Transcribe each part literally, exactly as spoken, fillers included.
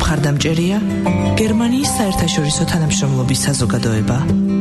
მხარდამჭერია გერმანიის საერთაშორისო თანამშრომლობის საზოგადოება.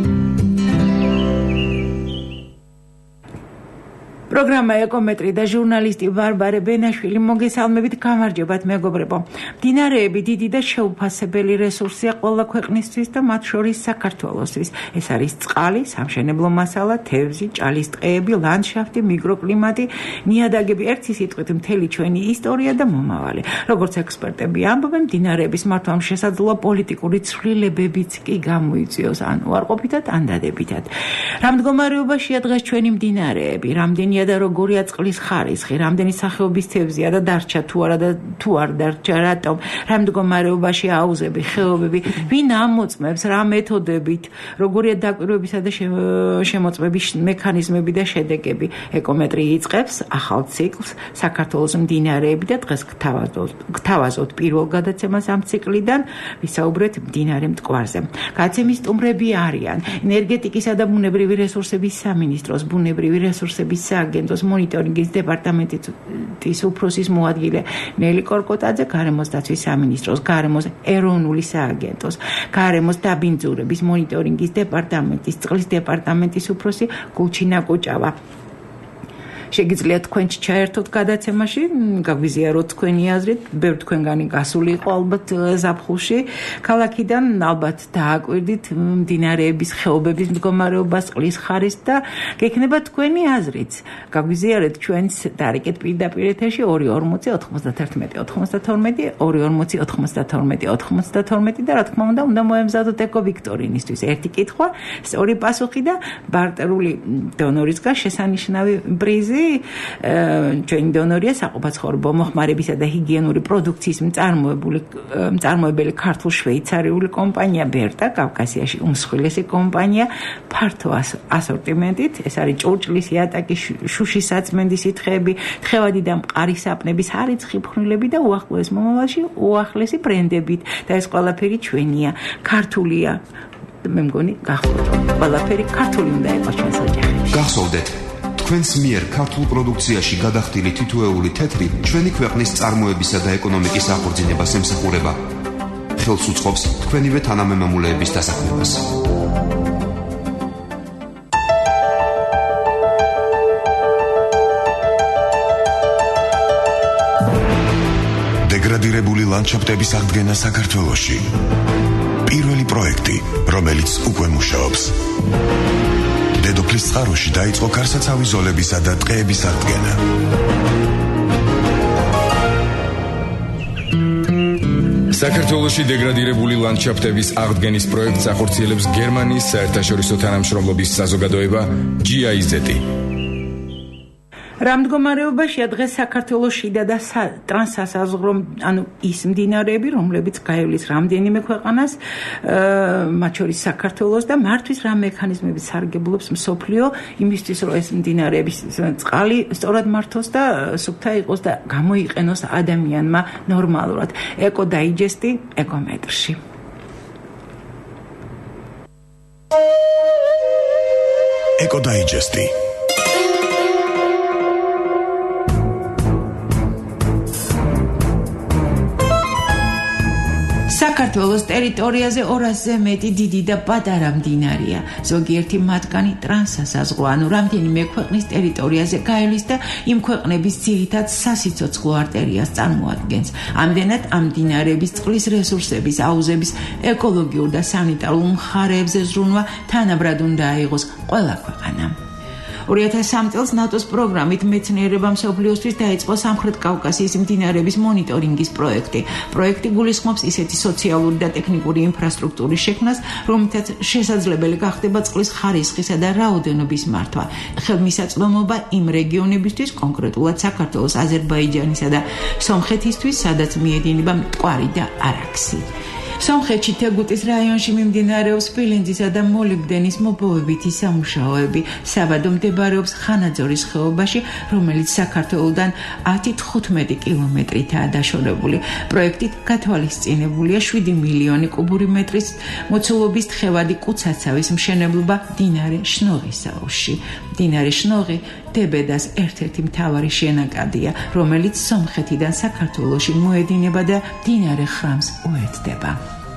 პროგრამა ეკომეტრი და ჟურნალისტი ვარვარე ბენაშვილი მოგესალმებით, გამარჯობათ მეგობრებო. მდინარეები დიდი და შეუფასებელი რესურსია ყველა ქვეყნისთვის და მათ შორის საქართველოსთვის. ეს არის წყალი, სამშენებლო მასალა, თევზი, ჭალის ტყეები, ლანდშაფტი, მიკროკლიმატი, ნიადაგები, ერთი სიტყვით მთელი ჩვენი ისტორია და მომავალი. როგორც ექსპერტები ამბობენ, მდინარეების მართვამ შესაძლოა პოლიტიკური ცვლილებებიც კი გამოიწვიოს, ან უარყოფითად, ან დადებითად. რა მდგომარეობაშია დღეს ჩვენი მდინარეები, რამდენია და როგორია წყლის ხარისხი, რამდენი სახეობის თევზია და დარჩა თუ არა და თუ არ დარჩა, რატომ, რა მდგომარეობაშია აუზები, ხეობები, ვინ ამოწმებს, რა მეთოდებით, როგორია დაკვირვებისა და შემოწმების მექანიზმები და შედეგები. ეკომეტრი იწყებს ახალ ციკლს საქართველოს მდინარეები და დღეს გთავაზობთ პირველ გადაცემას ამ ციკლიდან, ვისაუბრეთ მდინარე მტკვარზე. გადაცემის სტუმრები არიან ენერგეტიკისა და ბუნებრივი რესურსების სამინისტროს ბუნებრივი რესურსების აგენტოს მონიტორინგის დეპარტამენტის უფროსის მოადგილე ნელი კორკოტაძე, გარემოს დაცვის სამინისტროს გარემოს ეროვნული სააგენტოს გარემოს დაბინძურების მონიტორინგის დეპარტამენტის წყლის დეპარტამენტის უფროსი გულჩინა კუჭავა. შეგიძლიათ თქვენ ჩაერთოთ გადაცემაში, გაგვიზიაროთ თქვენი აზრით, ბევრი თქვენგანი გასული იყო ალბათ ზაფხულში ქალაქიდან, ალბათ დააკვირდით მდინარეების ხეობების მდგომარეობას, წყლის ხარისხს და გექნება თქვენი აზრიც. გაგვიზიარეთ ჩვენს დარეკეთ პირდაპირ ეთერში ორი ორმოცი ოთხმოცდათერთმეტი ოთხმოცდათორმეტი ორი ორმოცი ოთხმოცდათორმეტი ოთხმოცდათორმეტი და რა თქმა უნდა, უნდა მოემზადოთ ეკო ვიქტორინისთვის ერთი კითხვა, სწორი პასუხი და ბარტერული დონორისგან შესანიშნავი პრიზი. ჩვენი დონორია საყოფაცხოვრებო მოხმარებისა და ჰიგიენური პროდუქციის მწარმოებელი ქართულ-შვეიცარიული კომპანია ბერტა, კავკასიაში უმსხვილესი კომპანია, ფართო ასორტიმენტით. ეს არის ჭურჭლის, იატაკის, შუშის საწმენდის სითხეები, თხევადი და მყარი საპნების არიცხი ფხვნილები და უახლოეს მომავალში უახლესი ბრენდებით. და ეს ყველაფერი ჩვენია, ქართულია. მე მგონი გახსოვთ, ყველაფერი ქართული უნდა იყოს ჩვენს ოჯახებში. გახსოვდეთ, თქვენს მიერ ქართულ პროდუქციაში გადახდილი თითოეული თეთრი ჩვენი ქვეყნის წარმოებისა და ეკონომიკის აღორძინებას ემსახურება. ხელს უწყობს თქვენივე თანამემამულეების დასაქმებას. დეგრადირებული ლანდშაფტების აღდგენა საქართველოში. პირველი პროექტი, რომელიც უკვე მუშაობს. დედოფლის წყაროში დაიწყო გარსაცავი ზოლებისა და ტყეების აღდგენა. საქართველოში დეგრადირებული ლანდშაფტების აღდგენის პროექტს ახორციელებს გერმანიის საერთაშორისო თანამშრომლობის საზოგადოება ჯი აი ზეტ. რა მდგომარეობაშია დღეს საქართველოს შიდა და ტრანსსაზღვრო, ანუ ის მდინარეები, რომლებიც გაივლის რამდენიმე ქვეყანას, მათ შორის საქართველოს და მართვის რა მექანიზმები სარგებლობს მსოფლიო იმისთვის, რომ ეს მდინარეების წყალი სწორად მართოს და სუფთა იყოს და გამოიყენოს ადამიანმა ნორმალურად. ეკო დაიჯესტი ეკომეტრში. ეკო დაიჯესტი. საქართველოს ტერიტორიაზე ორასზე მეტი დიდი და პატარა მდინარეა. ზოგიერთი მათგანი ტრანსსაზღვრო, ანუ რამდენიმე ქვეყნის ტერიტორიაზე გაივლის და იმ ქვეყნების ძირითად სასიცოცხლო არტერიას წარმოადგენს. ამდენად ამ მდინარეების წყლის რესურსების, აუზების ეკოლოგიურ და სანიტარულ მხარეებზე ზრუნვა თანაბრად უნდა აიღოს ყველა ქვეყანამ. ორი ათას სამი წელს ნატოს პროგრამით მეცნიერება მსოფლიოსთვის დაიწყო სამხრეთ კავკასიის მდინარეების მონიტორინგის პროექტი. პროექტი გულისხმობს ისეთი სოციალური და ტექნიკური ინფრასტრუქტურის შექმნას, რომლითაც შესაძლებელი გახდება წყლის ხარისხისა და რაოდენობის მართვა. ხელმისაწვდომობა იმ რეგიონებისთვის, კონკრეტულად საქართველოს, აზერბაიჯანისა და სომხეთისთვის, სადაც მიედინება მტკვარი და არაქსი. სომხეთში თეგუტის რაიონში მიმდინარეობს სპილენძისა და მოლიბდენის მოპოვებითი სამუშაოები. საბადო მდებარეობს ხანაძორის ხეობაში, რომელიც საქართველოდან ათი თხუთმეტი კილომეტრითაა დაშორებული. პროექტით გათვალისწინებულია შვიდი მილიონი კუბური მეტრის მოცულობის თხევადი კუცაცავის მშენებლობა მდინარე შნოღის აუზში. მდინარე შნოღი დებედას ერთ-ერთი მთავარი შენაკადია, რომელიც სომხეთიდან საქართველოში მოედინება და მდინარე ხრამს უერთდება.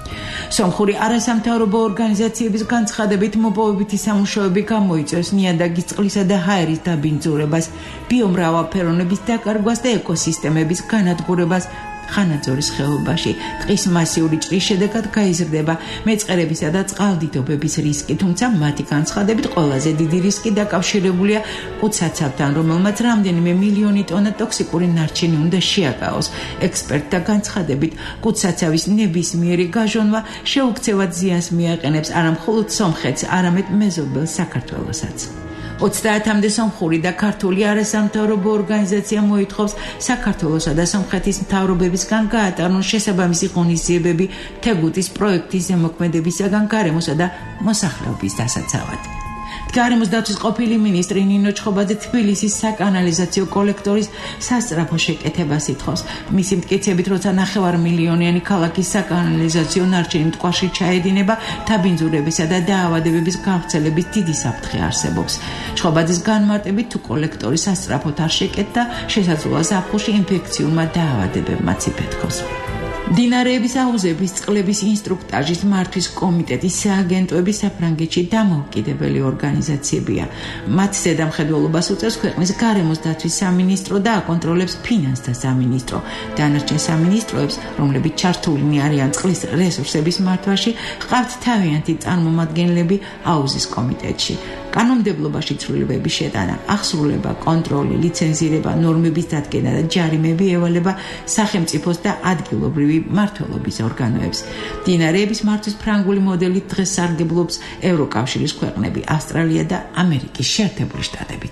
სომხური არასამთავრობო ორგანიზაციების განცხადებით მოპოვებითი სამუშაოები გამოიწვევს ნიადაგის წყლისა და ჰაერის დაბინძურებას, ბიომრავალფეროვნების დაკარგვას და ეკოსისტემების განადგურებას ხანაძორის ხეობაში. ტყის მასიური ჭრის შედეგად გაიზრდება მეწყერებისა და წყალდიდობების რისკი, თუმცა მათი განცხადებით ყველაზე დიდი რისკი დაკავშირებულია კუცაცავთან, რომელმაც რამდენიმე მილიონი ტონა ტოქსიკური ნარჩენი უნდა შეაკავოს. ექსპერტთა განცხადებით, კუცაცავის ნებისმიერი გაჟონვა შეუქცევად ზიანს მიაყენებს არა მხოლოდ სომხეთს, არამედ მეზობელ საქართველოსაც. ოცდაათამდე სომხური და ქართული არასამთავრობო ორგანიზაცია მოითხოვს საქართველოსა და სომხეთის მთავრობებისგან გაატარონ შესაბამისი ღონისძიებები თეგუტის პროექტის ზემოქმედებისაგან გარემოსა და მოსახლეობის დასაცავად. გარემოს დაცვის ყოფილი მინისტრი ნინო ჩხობაძე თბილისის საკანალიზაციო კოლექტორის სასწრაფო შეკეთებას ითხოვს. მისი მტკიცებით, როცა ნახევარმილიონიანი ქალაქის საკანალიზაციო ნარჩენი მტკვარში ჩაედინება, დაბინძურებისა და დაავადებების გავრცელების დიდი საფრთხე არსებობს. ჩხობაძის განმარტებით, თუ კოლექტორი სასწრაფოდ არ შეკეთდა, შესაძლოა ზაფხულში ინფექციურმა დაავადებებმაც იფეთქოს. მდინარეების აუზების წყლების ინსტრუქტაჟის მართვის კომიტეტის სააგენტოები საფრანგეთში დამოუკიდებელი ორგანიზაციებია. მათ ზედამხედველობას უწევს ქვეყნის გარემოს დაცვის სამინისტრო და აკონტროლებს ფინანსთა სამინისტრო. დანარჩენ სამინისტროებს, რომლებიც ჩართულნი არიან წყლის რესურსების მართვაში, ჰყავთ თავიანთი წარმომადგენლები აუზის კომიტეტში. კანონმდებლობაში ცვლილებების შეტანა, აღსრულება, კონტროლი, ლიცენზირება, ნორმების დადგენა და ჯარიმები ევალება სახელმწიფოს და ადგილობრივი მმართველობის ორგანოებს. მდინარეების მართვის ფრანგული მოდელი დღეს სარგებლობს ევროკავშირის ქვეყნები, ავსტრალია და ამერიკის შეერთებული შტატებიც.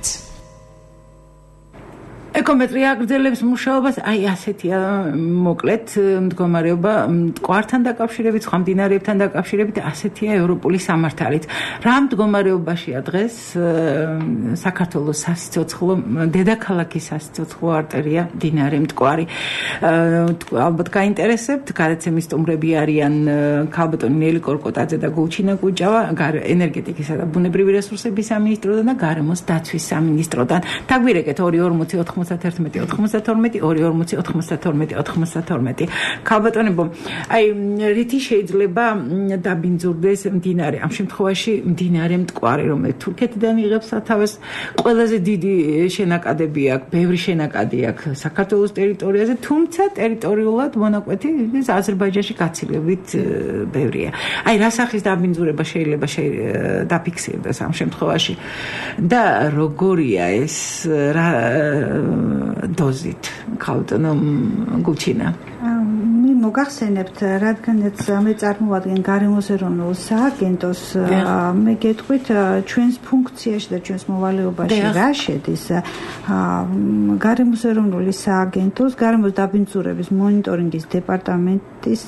ეკომეტრია აგრძელებს მუშაობას, აი ასეთია მოკლედ მდგომარეობა მტკვართან დაკავშირებით, სხვა მდინარეებთან დაკავშირებით, ასეთია ევროპული სამართალით. რა მდგომარეობაშია დღეს საქართველოს სასიცოცხლო, დედაქალაქის სასიცოცხლო არტერია მდინარე მტკვარი. ალბათ გაინტერესებთ, გადაცემის სტუმრები არიან ქალბატონი ნელი კორკოტაძე და გულჩინა კუჭავა, ენერგეტიკისა და ბუნებრივი რესურსების სამინისტროდან და გარემოს დაცვის სამინისტროდან. დაგვირეკეთ ორი ორმოცი ოთხმოცდაერთმეტი ოთხმოცდათორმეტი ორი ორმოცი ოთხმოცდათორმეტი ოთხმოცდათორმეტი. ქალბატონებო, აი რითი შეიძლება დაბინძურდეს მდინარე, ამ შემთხვევაში მდინარე მტკვარი, რომელიც თურქეთიდან იღებს სათავეს, ყველაზე დიდი შენაკადები აქვს, ბევრი შენაკადი აქვს საქართველოს ტერიტორიაზე, თუმცა ტერიტორიულად მონაკვეთი აზერბაიჯანში გაცილებით ბევრია. აი რა სახის დაბინძურება შეიძლება დაფიქსირდეს ამ შემთხვევაში და როგორია ეს რა დოზით, ქალბატონო გულჩინა? მე მოგახსენებთ, რადგანაც მე წარმოვადგენ გარემოს ეროვნულ სააგენტოს, მე გეტყვით ჩვენს ფუნქციაში და ჩვენს მოვალეობაში რა შედის გარემოს ეროვნული სააგენტოს გარემოს დაბინძურების მონიტორინგის დეპარტამენტის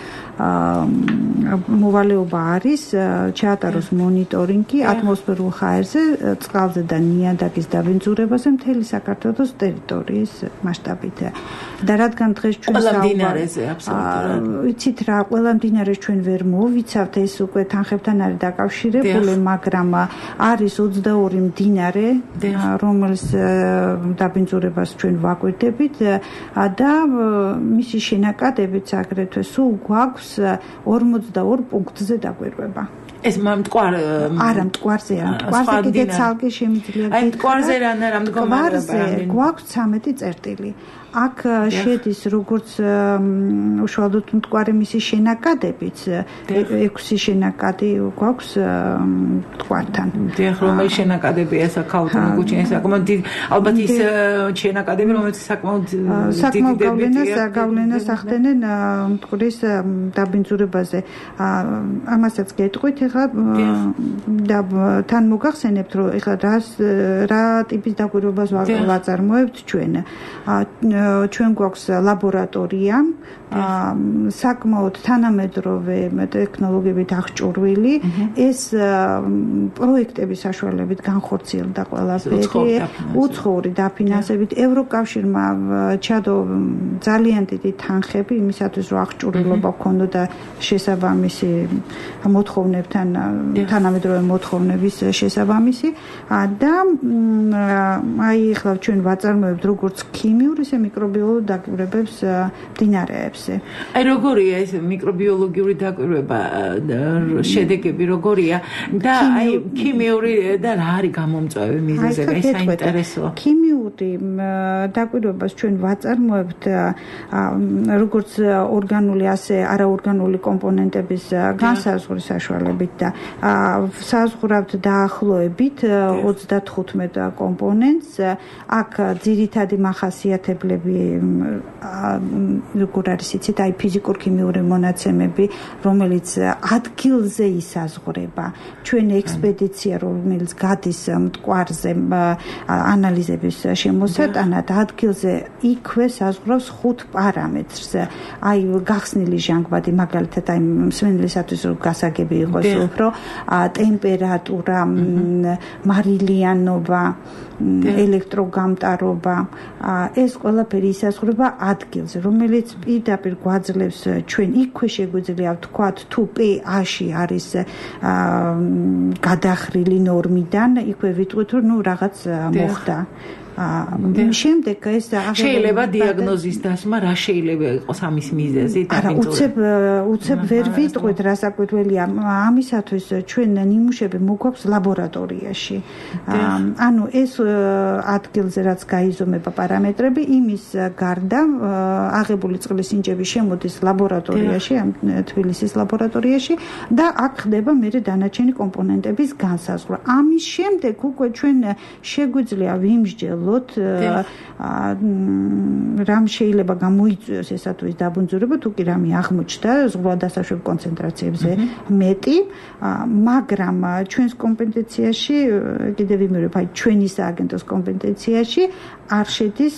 მოვალეობა არის ჩაატაროს მონიტორინგი ატმოსფერულ ჰაერზე, წყალზე და ნიადაგის დაბინძურებაზე მთელი საქართველოს ტერიტორიის მასშტაბით. და რადგან დღეს ჩვენ მდინარეზე ვიცით რა, ყველა მდინარეს ჩვენ ვერ მოვიცავთ, ეს უკვე თანხებთან არის დაკავშირებული, მაგრამ არის ოცდაორი მდინარე, რომელს დაბინძურებას ჩვენ ვაკვირდებით და მისი შენაკადებიც აგრეთვე სულ გვაქვს ორმოცდაორ პუნქტზე დაკვირვება. ეს მტკვარ არა მტკვარზე არა მტკვარზე კიდე ცალკე შემიძლია აი მტკვარზე რა რა მდგომარეობა გვაქვს ცამეტი წერტილი. აქ შედის როგორც უშუალოდ მტკვარი მისი შენაკადებიც, ექვსი შენაკადი გვაქვს მტკვართან. დიახ, რომელი შენაკადებია ეს ქალბატონი გუჩინა, საკმაოდ დიდი, ალბათ ის შენაკადები, რომელიც საკმაოდ საკმაოდ გავლენას გავლენას ახდენენ მტკვრის დაბინძურებაზე. ამასაც გეტყვით, ეხლა და თან მოგახსენებთ რომ ეხლა რას რა ტიპის დაკვირვებას ვაწარმოებთ ჩვენ ჩვენ გვაქვს ლაბორატორია საკმაოდ თანამედროვე ტექნოლოგიებით აღჭურვილი ეს პროექტების საშუალებით განხორციელდა ყველაფერი უცხოური დაფინანსებით ევროკავშირმა ჩადო ძალიან დიდი თანხები იმისათვის რომ აღჭურვილობა გქონოდა შესაბამისი მოთხოვნებთან თანამედროვე მოთხოვნების შესაბამისი და აი ახლა ჩვენ ვაწარმოებთ როგორც ქიმიურ ისე მიკრობიოლოგიურ დაკვირვებებს მდინარეებზე. აი როგორია ეს მიკრობიოლოგიური დაკვირვება შედეგები როგორია და აი ქიმიური და რა არის გამომწვევი მიზეზები ეს საინტერესოა. ქიმიური დაკვირვებას ჩვენ ვაწარმოებთ როგორც ორგანული ასე არაორგანული კომპონენტების განსაზღვრის საშუალებით და საზღვრავთ დაახლოებით ოცდათხუთმეტ კომპონენტს აქ ძირითადი მახასიათებლები როგორ არის იცით აი ფიზიკურ-ქიმიური მონაცემები რომელიც ადგილზე ისაზღვრება ჩვენ ექსპედიცია რომელიც გადის მტკვარზე ანალიზების შემოსატანად ადგილზე იქვე საზღვრავს ხუთ პარამეტრს აი გახსნილი ჟანგბადი მაგალითად აი მსმენელისათვის რომ გასაგები იყოს უფრო ტემპერატურა მარილიანობა ელექტროგამტარობა ეს ყველაფერი ისაზღვრება ადგილზე რომელიც პირდაპირ გვაძლევს ჩვენ იქვე შეგვიძლია ვთქვათ თუ pH-ი არის გადახრილი ნორმიდან იქვე ვიტყვით რომ ნუ რაღაც მოხდა შემდეგ ეს შეიძლება დიაგნოზის დასმა რა შეიძლება იყოს ამის მიზეზი არა უცებ უცებ ვერ ვიტყვით რა საკვირველია ამისათვის ჩვენ ნიმუშები მოგვაქვს ლაბორატორიაში ანუ ეს ადგილზე რაც გაიზომება პარამეტრები იმის გარდა აღებული წყლის ინჯები შემოდის ლაბორატორიაში ამ თბილისის ლაბორატორიაში და აქ ხდება მერე დანარჩენი კომპონენტების განსაზღვრა ამის შემდეგ უკვე ჩვენ შეგვიძლია ვიმსჯელოთ რამ შეიძლება გამოიწვიოს ესა თუ ის დაბინძურება თუ კი რამე აღმოჩნდა ზღვადასაშვებ კონცენტრაციებზე მეტი მაგრამ ჩვენს კომპეტენციაში კიდევ ვიმეორებ აი ჩვენი სააგენტოს კომპეტენციაში არ შედის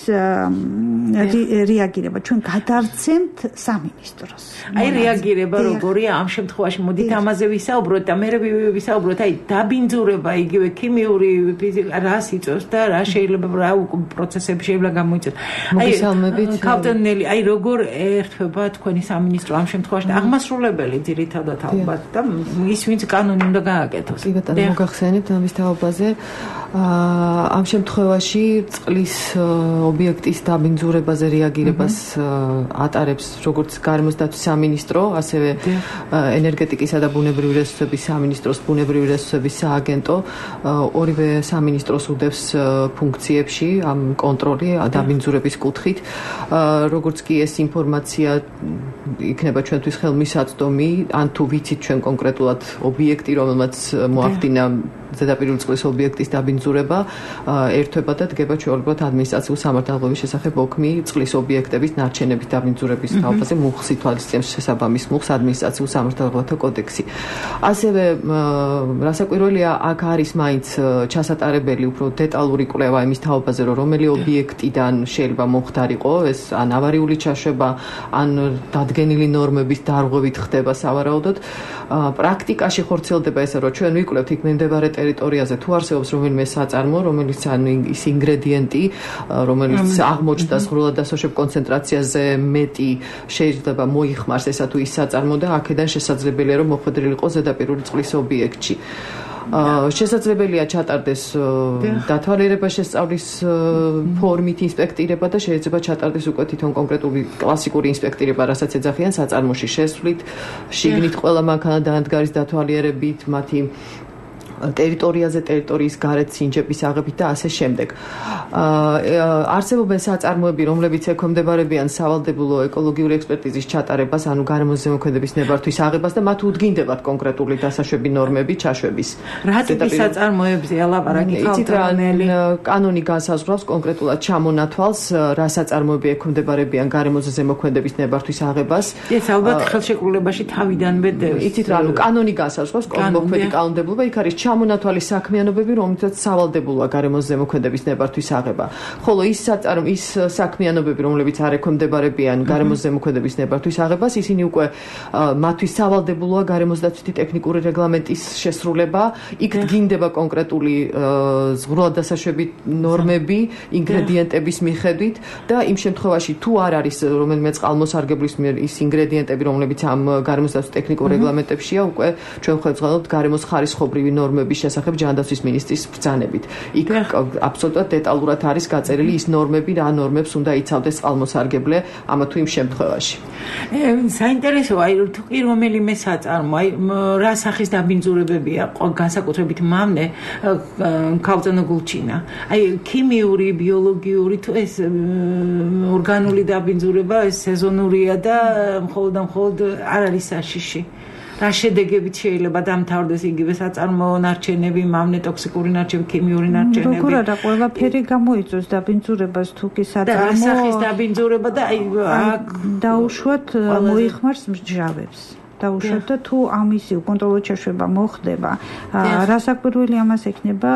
რეაგირება ჩვენ გადავცემთ სამინისტროს აი რეაგირება როგორია ამ შემთხვევაში მოდით ამაზე ვისაუბროთ და მე ვისაუბროთ აი დაბინძურება იგივე ქიმიური ფიზიკა რას იწვევს და რა შეიძლება რა პროცესები შეიძლება გამოიწვიოს აი კაპტენელი აი როგორ ერთვება თქვენი სამინისტრო ამ შემთხვევაში აღმასრულებელი ძირითადად ალბათ და ის ვინც კანონი უნდა გააკეთოს კი ბატონო მოგახსენებთ ამის თაობაზე ამ შემთხვევაში წყლის ობიექტის დაბინძურებაზე რეაგირებას ატარებს როგორც გარემოს დაცვის სამინისტრო, ასევე ენერგეტიკისა და ბუნებრივი რესურსების სამინისტროს ბუნებრივი რესურსების სააგენტო ორივე სამინისტროს უდევს ფუნქციებში ამ კონტროლი დაბინძურების კუთხით. როგორც კი ეს ინფორმაცია იქნება ჩვენთვის ხელმისაწვდომი, ან თუ ვიცით ჩვენ კონკრეტულად ობიექტი, რომელმაც მოახდინა ზედაპირული წყლის ობიექტის დაბინძურება, ერთვება და დგება ჩვეულებრივად ადმინისტრაციული სამართალდობის შესახებ ოქმი წყლის ობიექტების ნარჩენების დაბინძურების თაობაზე მუხსი თვალისწინებს შესაბამის მუხს ადმინისტრაციულ სამართალდობათა კოდექსი. ასევე რასაკვირველია, აქ არის მაინც ჩასატარებელი უფრო დეტალური კვლევა იმის თაობაზე, რომ რომელი ობიექტიდან შეიძლება მომხდარიყო, ეს ან ავარიული ჩაშვება, ან დადგენილი ნორმების დარღვევით ხდება სავარაუდოდ. პრაქტიკაში ხორციელდება ესე, რომ ჩვენ ვიკვლევთ იქ მიმდებარე ტერიტორიაზე თუ არსებობს რომელიმე საწარმო, რომელიც ანუ ის ინგრედიენტი, რომელიც აღმოჩნდა ზღვრადასაშვებ კონცენტრაციაზე მეტი შეიძლება მოიხმარს ესა თუ ის საწარმო და აქედან შესაძლებელია რომ მოხვედრილი იყოს ზედაპირული წყლის ობიექტში. შესაძლებელია ჩატარდეს დათვალიერება შესწავლის ფორმით ინსპექტირება და შეიძლება ჩატარდეს უკვე თვითონ კონკრეტული კლასიკური ინსპექტირება, რასაც ეძახიან საწარმოში შესვლით, შიგნით ყველა მანქანა დაანდგარის დათვალიერებით, მათი ტერიტორიაზე, ტერიტორიის გარეთ სინჯების აღებით და ასე შემდეგ. არსებობენ საწარმოები, რომლებიც ექვემდებარებიან სავალდებულო ეკოლოგიური ექსპერტიზის ჩატარებას, ანუ გარემოს ზემოქმედების ნებართვის აღებას და მათ უდგინდებათ კონკრეტული დასაშვები ნორმები ჩაშვების. რა ტიპის საწარმოებზეა ლაპარაკი? იცით რა, კანონი განსაზღვრავს კონკრეტულად ჩამონათვალს, რა საწარმოები ექვემდებარებიან გარემოს ზემოქმედების ნებართვის აღებას. ეს ალბათ ხელშეკრულებაში თავიდანვე იცით რა, ანუ კანონი განსაზღვრავს მოქმედი კანონმდებლობა, იქ არის ჩამონათვალის საქმიანობები, რომელთაც სავალდებულოა გარემოს ზემოქმედების ნებართვის აღება. ხოლო ის საწარმო ის საქმიანობები, რომლებიც არ ექვემდებარებიან გარემოს ზემოქმედების ნებართვის აღებას, ისინი უკვე მათთვის სავალდებულოა გარემოს დაცვითი ტექნიკური რეგლამენტის შესრულება, იქ დგინდება კონკრეტული ზღვრად დასაშვები ნორმები, ინგრედიენტების მიხედვით და იმ შემთხვევაში თუ არ არის რომელიმე წყალმოსარგებლის მიერ ის ინგრედიენტები, რომლებიც ამ გარემოს დაცვის ტექნიკურ რეგლამენტებშია, უკვე ჩვენ ხელმძღვანელობთ გარემოს ხარისხობრივი ნორმების შესახებ ჯანდაცვის მინისტრის ბრძანებით. იქ აბსოლუტურად დეტალურად არის გაწერილი ის ნორმები, რა ნორმებს უნდა იცავდეს წყალმოსარგებლე ამა თუ იმ შემთხვევაში. საინტერესოა, აი თუ კი რომელიმე საწარმო, აი რა სახის დაბინძურებებია განსაკუთრებით მავნე ქალწონო გულჩინა. აი ქიმიური, ბიოლოგიური თუ ეს ორგანული დაბინძურება ეს სეზონურია და მხოლოდ და მხოლოდ არ არის საშიში. რა შედეგებით შეიძლება დამთავრდეს იგივე საწარმო ნარჩენები, მავნე ტოქსიკური ნარჩენები, ქიმიური ნარჩენები. როგორ არა, ყველაფერი გამოიწვევს დაბინძურებას თუ კი საწარმო. და სახის დაბინძურება და აი დაუშვათ მოიხმარს მსჯავებს. დაუშვათ და თუ ამისი უკონტროლო ჩაშვება მოხდება, რასაკვირველი ამას ექნება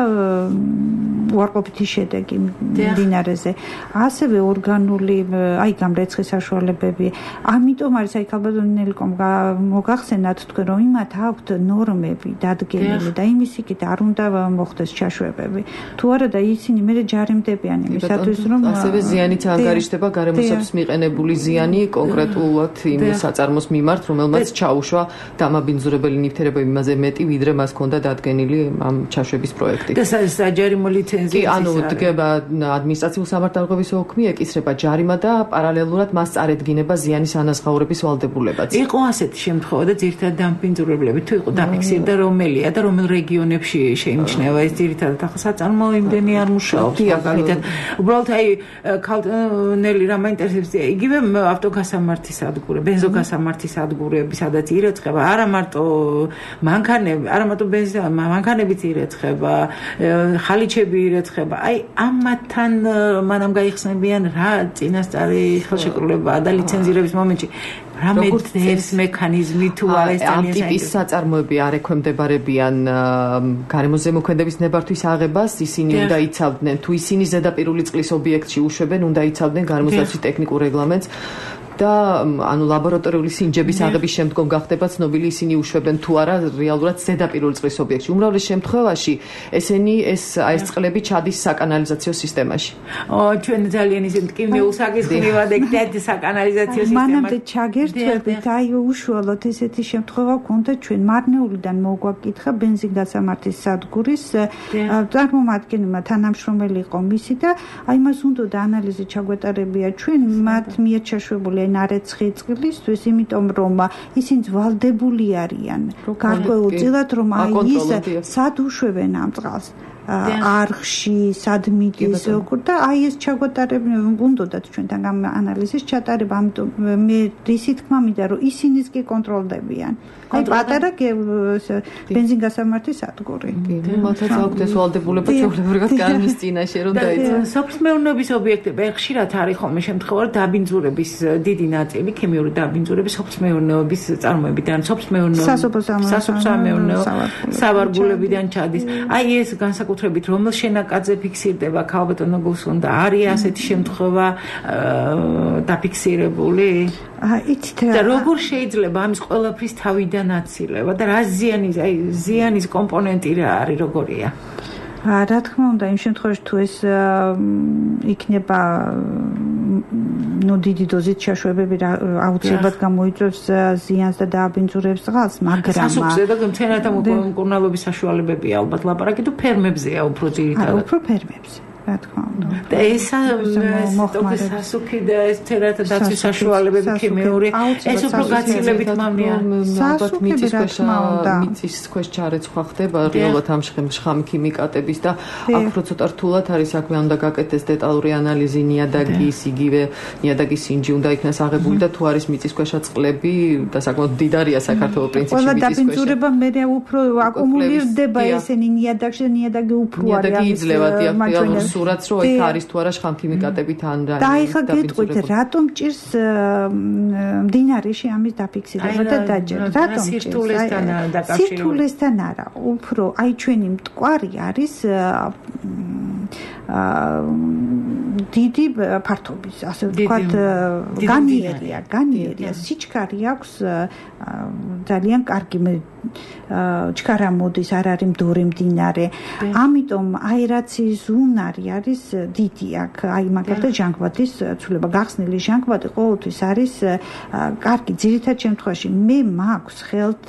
უარყოფითი შედეგი მდინარეზე. ასევე ორგანული, აი გამრეცხის საშუალებები. ამიტომ არის აი ქალბატონელიკომ მოგახსენათ თქვენ, რომ იმათ აქვთ ნორმები დადგენილი და იმის იქით არ უნდა მოხდეს ჩაშვებები. თუ არა და ისინი მე ჯარიმდებიან იმისათვის, რომ ასევე ზიანიც ანგარიშდება გარემოსათვის მიყენებული ზიანი კონკრეტულად იმ საწარმოს მიმართ, რომელმაც უშვა დამაბინძურებელი ნივთიერებები იმაზე მეტი, ვიდრე მას ჰქონდა დადგენილი ამ ჩაშვების პროექტი. და საჯარიმო ლიცენზია. კი, ანუ დგება ადმინისტრაციულ სამართალდაღობის ოქმი, ეკისრება ჯარიმა და პარალელურად მას წარედგინება ზიანის ანაზღაურების ვალდებულებაც. იყო ასეთი შემთხვევა და ძირითადად დამბინძურებლები თუ იყო დაფიქსირდა რომელია და რომელ რეგიონებში შეიმჩნევა ეს ძირითადად ახლა საწარმო იმდენი არ მუშაობს. მაგალითად, უბრალოდ აი ქალწონელი რა მაინტერესებს, იგივე ავტოგასამართის სადგური, ბენზოგასამართის სადგურები, სადაც ირეცხება არა მარტო მანქანები, არა მარტო ბენზინა, მანქანებიც ირეცხება, ხალიჩები ირეცხება. აი ამათთან მანამ გაიხსნებიან რა წინასწარი ხელშეკრულება და ლიცენზირების მომენტში როგორც ეს მექანიზმი თუ არა ეს ამ ტიპის საწარმოები არ ექვემდებარებიან გარემოს ზემოქმედების ნებართვის აღებას, ისინი უნდა იცავდნენ თუ ისინი ზედაპირული წყლის ობიექტში უშვებენ, უნდა იცავდნენ გარემოს დაცვის ტექნიკურ რეგლამენტს და ანუ ლაბორატორიული სინჯების აღების შემდგომ გახდება ცნობილი ისინი უშვებენ თუ არა რეალურად ზედაპირული წყლის ობიექტში. უმრავლეს შემთხვევაში ესენი ეს ეს წყლები ჩადის საკანალიზაციო სისტემაში. ო ჩვენ ძალიან ისე მტკივნეულ საკითხივად ეგ საკანალიზაციო სისტემაში. მანამდე ჩაგერთვებით აი უშუალოდ ესეთი შემთხვევა გქონდა ჩვენ მარნეულიდან მოგვაკითხა ბენზინგასამართის სადგურის წარმომადგენელმა თანამშრომელი იყო მისი და აი მას უნდა ანალიზი ჩაგვეტარებია ჩვენ მათ მიერ ჩაშვებული ნარეცხი წყლისთვის, იმიტომ რომ ისინი ვალდებული არიან გარკვეულწილად რომ აი ის სად უშვებენ ამ წყალს. არხში, სადმიდის, როგორ და აი ეს ჩაგვატარებენ, უნდათ ჩვენთან ანალიზის ჩატარება, ამიტომ მე რისი თქმა მინდა რომ ისინიც კი კონტროლდებიან. აი პატარა ბენზინგასამართის სადგური. მათაც აქვთ ეს ვალდებულება ჩვეულებრივად კანონის წინაშე რომ დაიცვას. სოფლმეურნეობის ობიექტები ხშირად არის ხოლმე შემთხვევა დაბინძურების დიდი ნაწილი, ქიმიური დაბინძურების სოფლმეურნეობის წარმოებიდან, სოფლმეურნეობის სასოფლმეურნეო სავარგულებიდან ჩადის. აი ეს განსაკუთრებით რომელ შენაკადზე ფიქსირდება ქალბატონო გულსუნდა, არის ასეთი შემთხვევა დაფიქსირებული? იცით და როგორ შეიძლება ამის ყველაფრის თავიდან აცილება და რა ზიანის, აი ზიანის კომპონენტი რა არის, როგორია? რა თქმა უნდა, იმ შემთხვევაში თუ ეს იქნება ნუ დიდი დოზით ჩაშვებები აუცილებლად გამოიწვევს ზიანს და დააბინძურებს წყალს, მაგრამ სასუქზე და მცენარეთა მკურნალობის საშუალებებია ალბათ ლაპარაკი თუ ფერმებზეა უფრო ძირითადად. უფრო ფერმებზე. რა თქმა უნდა. და ესა სტოკის სასუქი და ეს თერაპია დაცვის საშუალებები ქიმიური ეს უფრო გაცილებით მამია. ალბათ მიწის ქვეშ მიწის ქვეშ ჩარეცხვა ხდება რეალურად ამ შხამი ქიმიკატების და აქ რო ცოტა რთულად არის საქმე, უნდა გაკეთდეს დეტალური ანალიზი ნიადაგის, იგივე ნიადაგის სინჯი უნდა იქნას აღებული და თუ არის მიწის ქვეშა წყლები და საკმაოდ დიდარია საქართველოს პრინციპში მიწის ქვეშა. ყველა დაბინძურება მე უფრო აკუმულირდება ესენი ნიადაგში და ნიადაგი უფრო არის. ნიადაგი იძლევა რეალურ სურათს რომ იქ არის თუ არა შხამქიმიკატებით ან რა. და ეხლა გეტყვით რატომ ჭირს მდინარეში ამის დაფიქსირება და დაჯერება? რატომ ჭირს? სირთულესთან არა, უფრო აი ჩვენი მტკვარი არის დიდი ფართობის, ასე ვთქვათ, განიერია, განიერია, სიჩქარე აქვს ძალიან კარგი ჩქარა მოდის, არ არის მდორი მდინარე. ამიტომ აერაციის უნარი არის დიდი აქ. აი მაგალითად ჟანგბადის ცვლილება, გახსნილი ჟანგბადი ყოველთვის არის კარგი. ძირითად შემთხვევაში მე მაქვს ხელთ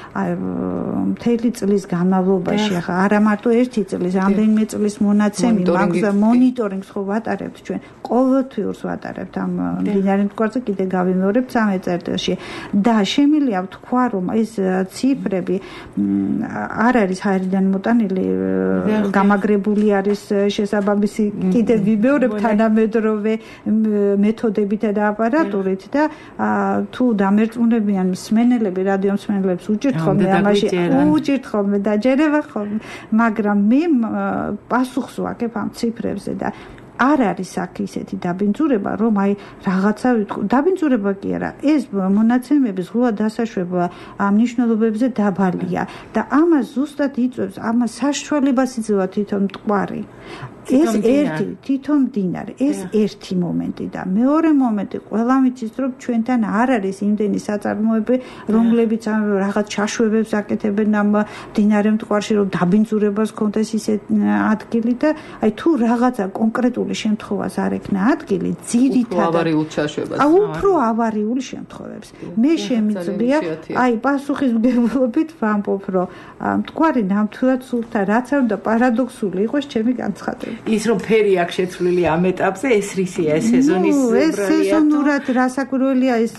მთელი წლის განმავლობაში, ახლა არა მარტო ერთი წლის, რამდენიმე წლის მონაცემი მაქვს მონიტორინგს ხო ვატარებთ ჩვენ. ყოველთვიურს ვატარებთ ამ მდინარე მტკვარზე, კიდე გავიმეორებთ სამი წერტილში. და შემიძლია ვთქვა, რომ ეს ციფრები არ არის ჰაერიდან მოტანილი, გამაგრებული არის შესაბამისი კიდე ვიმეორებ თანამედროვე მეთოდებითა და აპარატურით და თუ დამერწმუნებიან მსმენელები, რადიო მსმენელებს უჭირთ ხოლმე ამაში, უჭირთ ხოლმე დაჯერება ხოლმე, მაგრამ მე პასუხს ვაკებ ამ ციფრებზე და არ არის აქ ისეთი დაბინძურება, რომ აი რაღაცა დაბინძურება კი არა, ეს მონაცემები ზღვა დასაშვება მნიშვნელობებზე დაბალია და ამას ზუსტად იწვევს, ამას საშუალებას იძლევა თვითონ მტკვარი. ეს ერთი თვითონ მდინარე, ეს ერთი მომენტი და მეორე მომენტი, ყველა ვიცით, რომ ჩვენთან არ არის იმდენი საწარმოები, რომლებიც რაღაც ჩაშვებებს აკეთებენ ამ მდინარე მტკვარში, რომ დაბინძურებას კონდეს ისე ადგილი და აი თუ რაღაცა კონკრეტული შემთხვევას არ ექნა ადგილი, ძირითადად ავარიულ ჩაშვებას. აუ უფრო ავარიულ შემთხვევებს. მე შემიძლია აი პასუხისმგებლობით ვამბობ, რომ მტკვარი ნამდვილად სულთა რაც არ უნდა პარადოქსული იყოს ჩემი განცხადება. ის რომ ფერი აქ შეცვლილი ამ ეტაპზე ეს რისია ეს სეზონის ეს სეზონურად რასაკვირველია ეს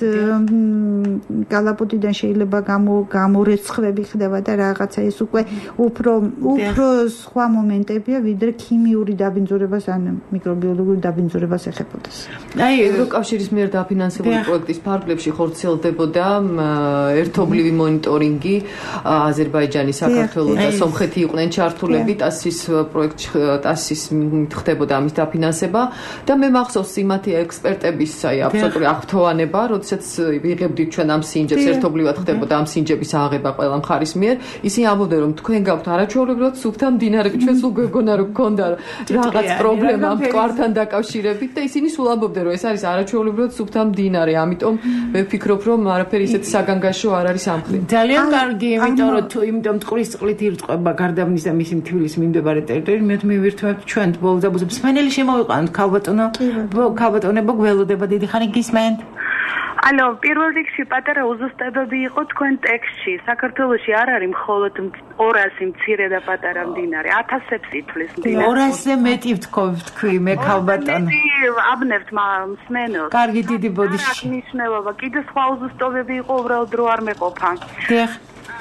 კალაპოტიდან შეიძლება გამორეცხვები ხდება და რაღაცა ეს უკვე უფრო უფრო სხვა მომენტებია ვიდრე ქიმიური დაბინძურებას ან მიკრობიოლოგიური დაბინძურებას ეხებოდეს. აი ევროკავშირის მიერ დაფინანსებული პროექტის ფარგლებში ხორციელდებოდა ერთობლივი მონიტორინგი აზერბაიჯანი, საქართველო და სომხეთი იყვნენ ჩართულები ტასის პროექტში ტასის ხდებოდა ამის დაფინანსება და მე მახსოვს იმათი ექსპერტების აი აბსოლუტური აღფრთოვანება, როდესაც ვიღებდით ჩვენ ამ სინჯებს ერთობლივად ხდებოდა ამ სინჯების აღება ყველა მხარის მიერ, ისინი ამბობდნენ რომ თქვენ გაქვთ არაჩვეულებრივად სუფთა მდინარეები, ჩვენ სულ გვეგონა რომ გქონდა რაღაც პრობლემა მტკვართან დაკავშირებით და ისინი სულ ამბობდნენ რომ ეს არის არაჩვეულებრივად სუფთა მდინარე, ამიტომ მე ვფიქრობ რომ არაფერი ისეთი საგანგაშო არ არის ამ მხრივ. ძალიან კარგი, იმიტომ რომ თუ იმიტომ მტკვრის წყლით ირწყვება გარდაბნის და მისი მთილის მიმდებარე ტერიტორია, მე მივირთვებ ჩვენ ბოლოს მსმენელი შემოვიყვანოთ ქალბატონო ქალბატონებო გველოდება დიდი ხანი გისმენთ. ალო, პირველ რიგში პატარა უზუსტებები იყო თქვენ ტექსტში. საქართველოში არ არის მხოლოდ ორასი მცირე და პატარა მდინარე, ათასებს ითვლის მდინარე. ორასზე მეტი ვთქვი მე ქალბატონო. აბნევთ მსმენელს. კარგი დიდი ბოდიში. მნიშვნელობა, კიდე სხვა უზუსტებები იყო, უბრალოდ დრო არ მეყოფა. დიახ.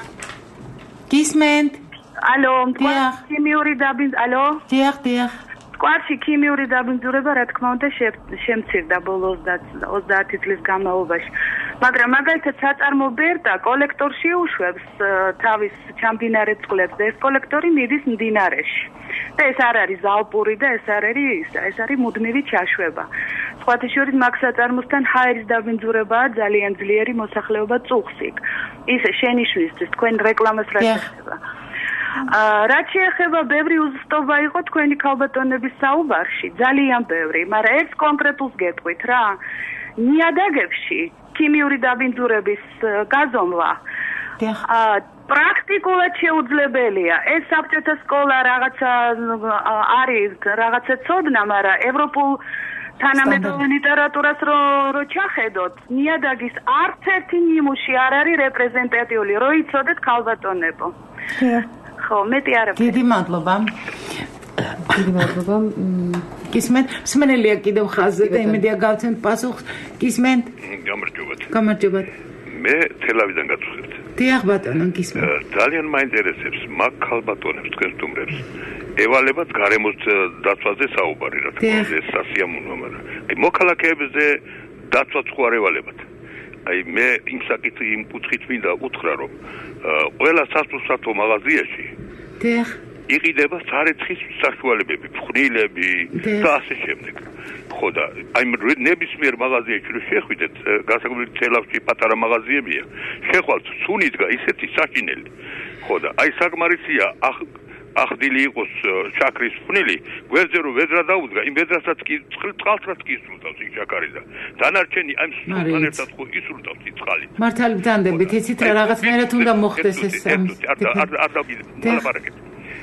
გისმენთ. ალო, ქიმიური დაბინძურება, ალო? დიახ, დიახ. მტკვარში ქიმიური დაბინძურება, რა თქმა უნდა, შემცირდა ბოლო ოცდაათი წლის განმავლობაში. მაგრამ მაგალითად საწარმო ბერტა კოლექტორში უშვებს თავის ჩამდინარე წყლებს და ეს კოლექტორი მიდის მდინარეში. და ეს არ არის ალპური და ეს არ არის ეს არის მუდმივი ჩაშვება. სხვათა შორის მაგ საწარმოსთან ჰაერის დაბინძურებაა ძალიან ძლიერი მოსახლეობა წუხს იქ. ის შენიშვნისთვის თქვენ რეკლამას რა ხდება. რაც შეეხება ბევრი უზუსტობა იყო თქვენი ქალბატონების საუბარში, ძალიან ბევრი, მაგრამ ერთ კონკრეტულს გეტყვით რა. ნიადაგებში ქიმიური დაბინძურების გაზომვა პრაქტიკულად შეუძლებელია. ეს საბჭოთა სკოლა რაღაცა არის, რაღაცა ცოდნა, მაგრამ ევროპულ თანამედროვე ლიტერატურას რო ჩახედოთ, ნიადაგის არც ერთი ნიმუში არ არის რეპრეზენტატიული, რო იცოდეთ ქალბატონებო. ხო, მეტი არა. დიდი მადლობა. დიდი მადლობა. გისმენთ? მსმენელია კიდევ ხაზზე და იმედია გავცემთ პასუხს. გისმენთ? გამარჯობათ. გამარჯობათ. მე თელავიდან გაწუხებთ. დიახ ბატონო, გისმენთ. ძალიან მაინტერესებს მაგ ქალბატონებს თქვენ სტუმრებს. ევალებათ გარემოს დაცვაზე საუბარი, რა თქმა უნდა, ეს სასიამოვნოა, მაგრამ აი მოქალაქეებზე დაცვაც ხო არ ევალებათ. აი მე იმ საკითხი იმ კუთხით მინდა უთხრა, რომ ყველა სასწრაფო მაღაზიაში დიახ იყიდება სარეცხის საშუალებები, ფხვნილები და ასე შემდეგ. ხო და აი ნებისმიერ მაღაზიაში რომ შეხვიდეთ, განსაკუთრებით თელავში პატარა მაღაზიებია, შეხვალთ სუნიდგა ისეთი საშინელი. ხო და აი საკმარისია ახდილი იყოს შაქრის ფხვნილი, გვერდზე რომ ვედრა დაუდგა, იმ ვედრასაც კი წყალსაც კი ისრულდავს ის შაქარი და დანარჩენი აი სულთან ერთად ხო ისრულდავს ის წყალი. მართალი ბრძანდებით, იცით რა რაღაცნაირად უნდა მოხდეს ეს ამ. არ არ დავიდე.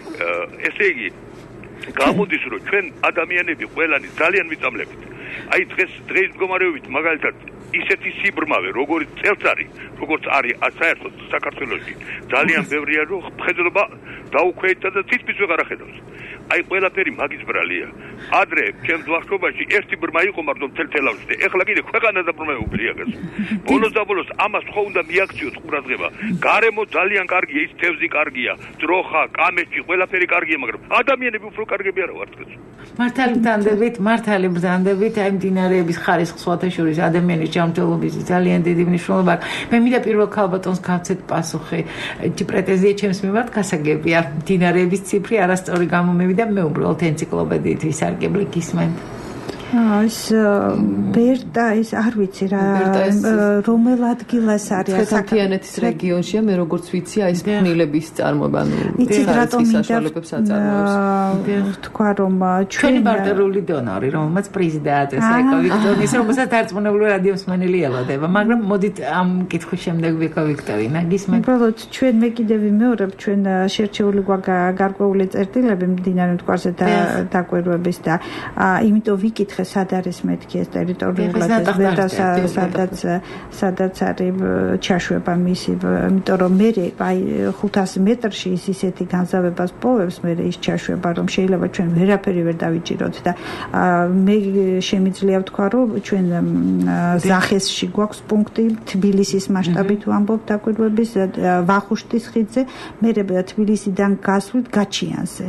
ესე იგი გამოდის რომ ჩვენ ადამიანები ყველანი ძალიან ვიწამლებთ. აი დღეს დღეს მდგომარეობით მაგალითად ისეთი სიბრმავე როგორც წელწარი, როგორც არის საერთოდ საქართველოში ძალიან ბევრია რომ ხედულობა დაუქვეითდა და თითქმის ვეღარ ახედავს. აი ყველაფერი მაგის ბრალია. ადრე ჩემს ვახშობაში ერთი ბრმა იყო მარტო თელთელავში და ეხლა კიდე ქვეყანა დაბრმეობილია გას. ბოლოს და ბოლოს ამას ხო უნდა მიაქციოს ყურადღება. გარემო ძალიან კარგია, ის თევზი კარგია, ძროხა, კამეჩი, ყველაფერი კარგია, მაგრამ ადამიანები უფრო კარგები არა ვართ გას. მართალი ბრძანდებით, მართალი ბრძანდებით, აი მდინარეების ხარისხს სხვათაშორის ადამიანის ჯანმრთელობის ძალიან დიდი მნიშვნელობა აქვს. მე მინდა პირველ ქალბატონს გავცეთ პასუხი. პრეტენზია ჩემს მიმართ გასაგებია. მდინარეების ციფრი არასწორი გამომევიდა, მე უბრალოდ ენციკლოპედიით ვისარგებლე. გისმენთ? ეს ბერტა ის არ ვიცი რა რომელ ადგილას არის საქართველოს რეგიონშია მე როგორც ვიცი აი ეს ფხნილების წარმოება ანუ იცით რატომ საშუალებებს აწარმოებს თქვა რომ ჩვენი ბარტერული დონორი რომელმაც პრიზი დააწესა ეკო ვიქტორიის რომელსაც არწმუნებული რადიოსმენელი ელოდება მაგრამ მოდით ამ კითხვის შემდეგ ვიკო ვიქტორინა გისმენთ უბრალოდ ჩვენ მე კიდე ვიმეორებ ჩვენ შერჩეული გარკვეული წერტილები მდინარე მტკვარზე და დაკვირვების და იმიტომ ვიკითხე სად არის მეთქი ეს ტერიტორიულად ეს სადაც სადაც არის ჩაშვება მისი იმიტომ რომ მე აი ხუთასი მეტრში ის ისეთი განზავებას პოვებს მე ის ჩაშვება რომ შეიძლება ჩვენ ვერაფერი ვერ დავიჭიროთ და მე შემიძლია ვთქვა რომ ჩვენ ზახესში გვაქვს პუნქტი თბილისის მასშტაბით ვამბობ დაკვირვების ვახუშტის ხიდზე მე თბილისიდან გასვლით გაჩიანზე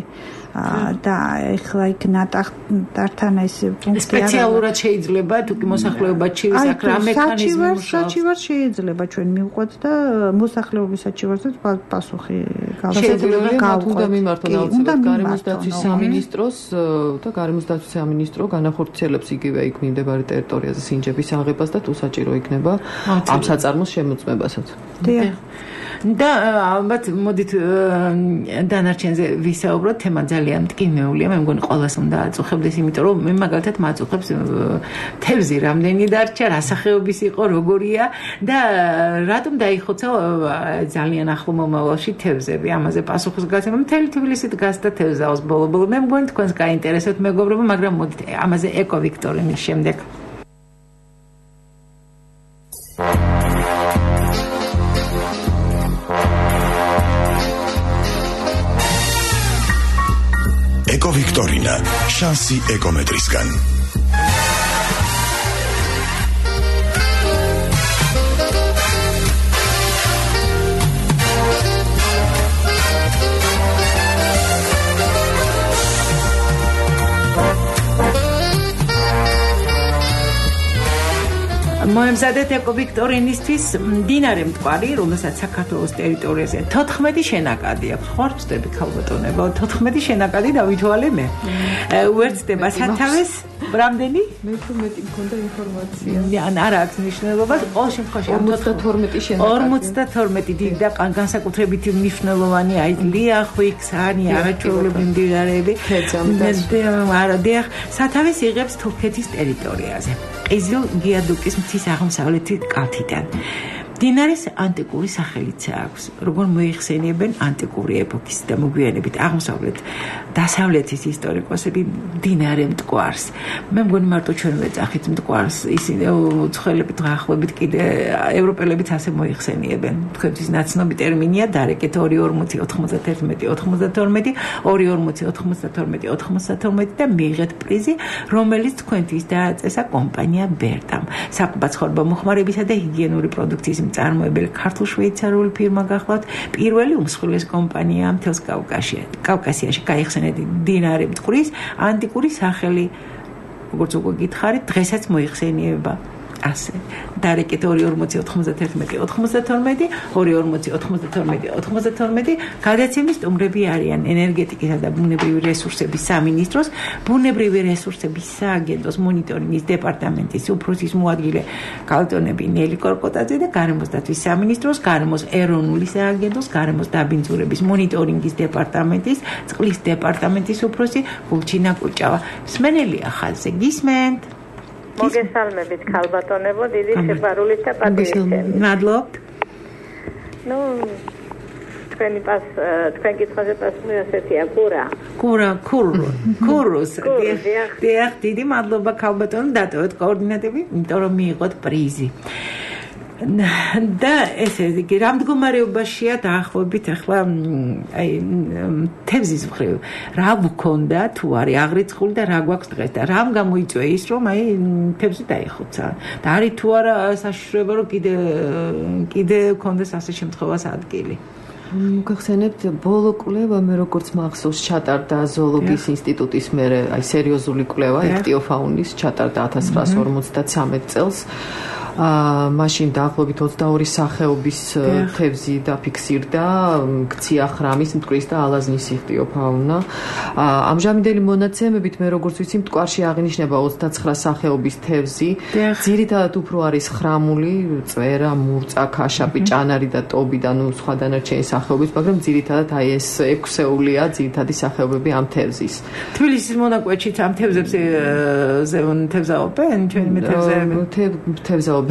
და ეხლა იქ ნატართან ეს პუნქტი სპეციალურად შეიძლება თუ კი მოსახლეობა ჩივის აქ რა მექანიზმი მუშაობს საჩივარ შეიძლება ჩვენ მივყვეთ და მოსახლეობის საჩივარზე პასუხი გავხსენებთ უნდა მიმართონ აუცილებლად გარემოს დაცვის სამინისტროს და გარემოს დაცვის სამინისტრო განახორციელებს იგივე იქ მიმდებარე ტერიტორიაზე სინჯების აღებას და თუ საჭირო იქნება ამ საწარმოს შემოწმებასაც დიახ და ალბათ მოდით დანარჩენზე ვისაუბროთ თემა ძალიან მტკივნეულია მე მგონი ყველას უნდა აწუხებდეს იმიტომ რომ მე მაგალითად მაწუხებს თევზი რამდენი დარჩა რასახეობის იყო როგორია და რატომ დაიხოცა ძალიან ახლო მომავალში თევზები ამაზე პასუხს გაცემა მთელი თბილისი დგას და თევზაოს ბოლო-ბოლო მე მგონი თქვენს გაინტერესებთ მეგობრებო მაგრამ მოდით ამაზე ეკო ვიქტორინის შემდეგ ეკო ვიქტორინა შანსი ეკომეტრისგან მოემზადეთ ეკო ვიქტორინისთვის მდინარე მტკვარი, რომელსაც საქართველოს ტერიტორიაზე თოთხმეტი შენაკადი აქვს. ხარ ვწდები ქალბატონებო, თოთხმეტი შენაკადი დავითვალე მე. უერთდება სათავეს რამდენი? მე თუ მეტი მქონდა ინფორმაცია. ან არა აქვს მნიშვნელობა, ყოველ შემთხვევაში ორმოცდათორმეტი შენაკადი. ორმოცდათორმეტი დიდი და განსაკუთრებით მნიშვნელოვანი აი ლიახვი, ქსანი, არაჩვეულებრივი მდინარეები. არა, დიახ, სათავეს იღებს თურქეთის ტერიტორიაზე. ყიზილ გიადუკის მთის აღმოსავლეთი კალთიდან. მდინარეს ანტიკური სახელიც აქვს. როგორ მოიხსენიებენ ანტიკური ეპოქის და მოგვიანებით აღმოსავლეთ დასავლეთის ისტორიკოსები მდინარე მტკვარს. მე მგონი მარტო ჩვენ ვეძახით მტკვარს, ისინი უცხოელებით დაახლოებით კიდე ევროპელებიც ასე მოიხსენიებენ. თქვენთვის ნაცნობი ტერმინია დარეკეთ ორი ორმოცი ოთხმოცდათერთმეტი ოთხმოცდათორმეტი ორი ორმოცი ოთხმოცდათორმეტი ოთხმოცდათორმეტი და მიიღეთ პრიზი, რომელიც თქვენთვის დააწესა კომპანია ბერტამ. საკვებაცხოვრებო მოხმარებისა და ჰიგიენური პროდუქციის მწარმოებელი ქართულ-შვეიცარიული ფირმა გახლავთ პირველი უმსხვილესი კომპანია მთელს კავკასიაში. გაიხსენეთ მდინარე მტკვრის ანტიკური სახელი, როგორც უკვე გითხარით, დღესაც მოიხსენიება ასე. დარეკეთ ორი ორმოცი ოთხმოცდათერთმეტი ოთხმოცდათორმეტი ორი ორმოცი ოთხმოცდათორმეტი ოთხმოცდათორმეტი გადაცემის სტუმრები არიან ენერგეტიკისა და ბუნებრივი რესურსების სამინისტროს ბუნებრივი რესურსების სააგენტოს მონიტორინგის დეპარტამენტის უფროსის მოადგილე კალტონები ნელი კორკოტაძე და გარემოს დაცვის სამინისტროს გარემოს ეროვნული სააგენტოს გარემოს დაბინძურების მონიტორინგის დეპარტამენტის წყლის დეპარტამენტის უფროსი გულჩინა კუჭავა. მსმენელია ხალხზე, გისმენთ? მოგესალმებით ქალბატონებო, დიდი შეყვარულით და პატივისცემით. მადლობთ. ნუ თქვენი პას თქვენ კითხვაზე პასუხი ასეთია, კურა. კურა, კურუ, კურუს. დიახ, დიდი მადლობა ქალბატონო, დატოვეთ კოორდინატები, იმიტომ რომ მიიღოთ პრიზი. და ესე იგი, რა მდგომარეობაშია დაახლოებით ახლა აი თევზის მხრივ რა გქონდა თუ არის აღრიცხული და რა გვაქვს დღეს და რამ გამოიწვია ის რომ აი თევზი დაიხოცა და არის თუ არა საშიშროება რომ კიდე კიდე გქონდეს ასე შემთხვევას ადგილი. მოგახსენებთ ბოლო კვლევა მე როგორც მახსოვს ჩატარდა ზოოლოგიის ინსტიტუტის მე აი სერიოზული კვლევა ექტიოფაუნის ჩატარდა ათას ცხრაას ორმოცდათრამეტ წელს. მაშინ დაახლოებით ოცდაორი სახეობის თევზი დაფიქსირდა, ქცია ხრამის, მტკვრის და ალაზნის იხტიოფაუნა. ამჟამინდელი მონაცემებით მე როგორც ვიცი მტკვარში აღინიშნება ოცდაცხრა სახეობის თევზი. ძირითადად უფრო არის ხრამული, წვერა, მურწა, ქაშაპი, ჭანარი და ტობი და ნუ სხვა დანარჩენი სახეობის, მაგრამ ძირითადად აი ეს ექვსეულია ძირითადი სახეობები ამ თევზის. თბილისის მონაკვეთშიც ამ თევზებს თევზაობენ, ჩვენი მე თევზები. თევზაობენ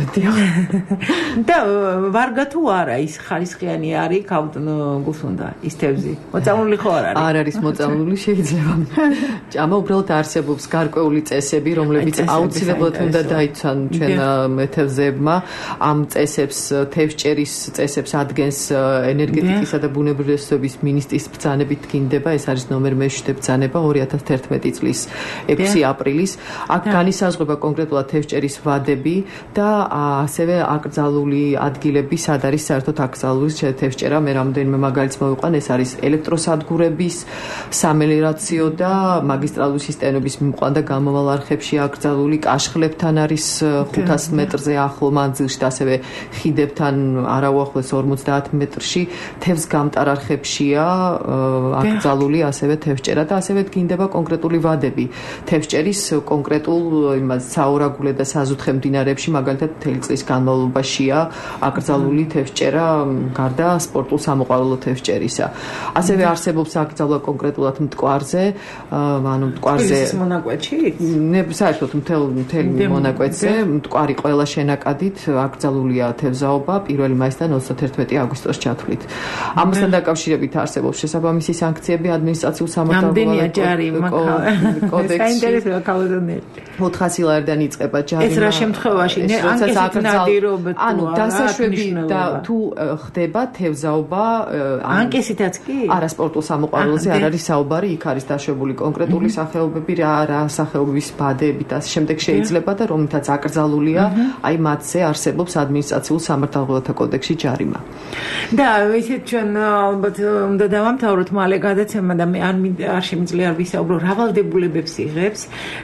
და ვარგა თუ არა ის ხარისხიანი არის ქალბატონო გულსუნდა ის თევზი მოწამლული ხო არ არის? არ არის მოწამლული შეიძლება. ამა უბრალოდ არსებობს გარკვეული წესები, რომლებიც აუცილებლად უნდა დაიცვან ჩვენ თევზებმა. ამ წესებს თევზჭერის წესებს ადგენს ენერგეტიკისა და ბუნებრივი რესურსების მინისტრის ბრძანებით დგინდება. ეს არის ნომერ მეშვიდე ბრძანება ორი ათას თერთმეტი წლის ექვსი აპრილის. აქ განისაზღვრება კონკრეტულად თევზჭერის ვადები და ასევე აკრძალული ადგილები, სად არის საერთოდ აკრძალული თევზჭერა. მე რამდენიმე მაგალითს მოვიყვან, ეს არის ელექტროსადგურების, სამელიორაციო და მაგისტრალური სისტემების მიმყვან და გამოვალ არხებში აკრძალული, კაშხლებთან არის ხუთას მეტრზე ახლო მანძილში და ასევე ხიდებთან არაუახლოეს ორმოცდაათ მეტრში, თევზგამტარ არხებშია აკრძალული ასევე თევზჭერა და ასევე დგინდება კონკრეტული ვადები. თევზჭერის კონკრეტულ იმას საორაგულე და საზუთხე მდინარეებში მაგალითად მთელი წლის განმავლობაშია აკრძალული თევზჭერა გარდა სპორტულ სამოყვარულო თევზჭერისა. ასევე არსებობს აკრძალვა კონკრეტულად მტკვარზე, ანუ მტკვარზე მონაკვეთში? ნე საერთოდ მთელ მთელი მონაკვეთზე, მტკვარი ყველა შენაკადით აკრძალულია თევზაობა პირველი მაისიდან ოცდათერთმეტი აგვისტოს ჩათვლით. ამასთან დაკავშირებით არსებობს შესაბამისი სანქციები ადმინისტრაციულ სამართალდამცავ კოდექსში. საინტერესოა ქალბატონო. ოთხასი ლარიდან იწყება ჯარიმა. ეს რა შემთხვევაში? ნე ანკესით ნადირობთ თუ ანუ დასაშვები და თუ ხდება თევზაობა ანკესითაც კი? არა სპორტულ სამოყვარულოზე არ არის საუბარი, იქ არის დაშვებული კონკრეტული სახეობები, რა რა სახეობების ბადები და ასე შემდეგ შეიძლება და რომლითაც აკრძალულია, აი მათზე არსებობს ადმინისტრაციულ სამართალდამცავ კოდექსში ჯარიმა. და ისეთ ჩვენ ალბათ უნდა დავამთავროთ მალე გადაცემა და მე არ არ შემიძლია არ ვისაუბრო რა ვალდებულებებს იღებს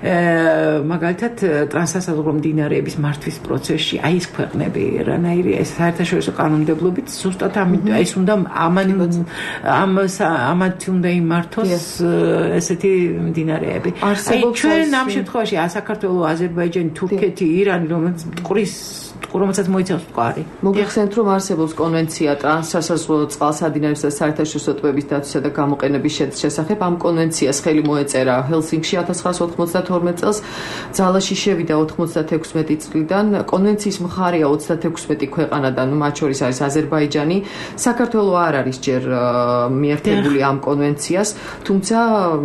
მაგალითად ტრანსსაზღვრო მდინარეების მართვის პროცესში აი ეს ქვეყნები რანაირი ეს საერთაშორისო კანონმდებლობით ზუსტად ამით ეს უნდა ამან ამ ამათ უნდა იმართოს ესეთი მდინარეები. აი ჩვენ ამ შემთხვევაში საქართველო, აზერბაიჯანი, თურქეთი, ირანი, რომელიც მტკვრის რომელსაც მოიცავს მყარი. მოგეხსენებთ, რომ არსებობს კონვენცია ტრანსსასაზღვრო წყალსადინარისა და საერთაშორისო ტბების დაცვისა და გამოყენების შესახებ. ამ კონვენციას ხელი მოეწერა ჰელსინკში ათას ცხრაას ოთხმოცდათორმეტ წელს, ძალაში შევიდა ოთხმოცდათექვსმეტი წლიდან. კონვენციის მხარეა ოცდათექვსმეტი ქვეყანიდან, მათ შორის არის აზერბაიჯანი. საქართველო არ არის ჯერ მიერთებული ამ კონვენციას, თუმცა